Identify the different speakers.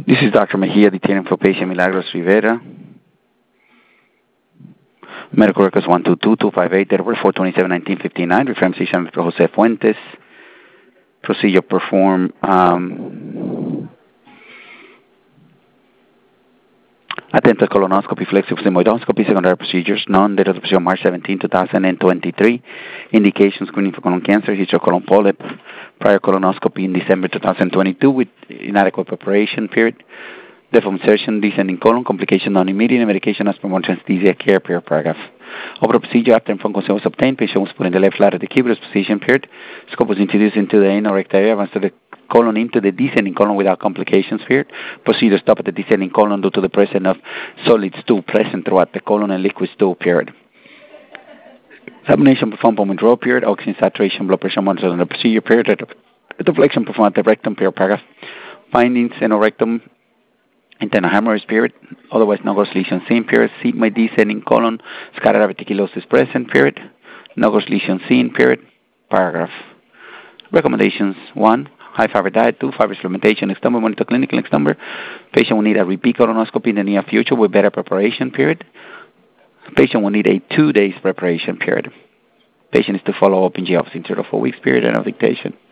Speaker 1: This is Dr. Mejia, detailing for patient Milagros Rivera. Medical records 122-258, date of birth 4/27/1959. Reference physician Dr. Jose Fuentes. Procedure performed attentive colonoscopy, flexible sigmoidoscopy, secondary procedures, none. Date of the procedure March 17, 2023. Indication screening for colon cancer, history of colon polyp, prior colonoscopy in December 2022 with inadequate preparation period. Deform insertion, descending colon, complication non-immediate, medication as per more transthesia care period paragraph. Over the procedure, after informed consent was obtained, patient was put in the left lateral decubitus position period. Scope was introduced into the anal rectal area, advanced to the colon into the descending colon without complications period. Procedure stopped at the descending colon due to the presence of solid stool present throughout the colon and liquid stool period. Examination performed on withdrawal period, oxygen saturation, blood pressure monitored on the procedure period, deflection performed at the rectum period paragraph. Findings in rectum, internal hemorrhage period, otherwise no lesion seen period, sigmoid descending colon, scatter reticulosis present period, no lesion seen period, paragraph. Recommendations: 1. High fiber diet. 2. Fiber supplementation. External monitor clinical external. Patient will need a repeat colonoscopy in the near future with better preparation period. Patient will need a 2 days preparation period. Patient is to follow up in GFC in 3 to 4 weeks period and of dictation.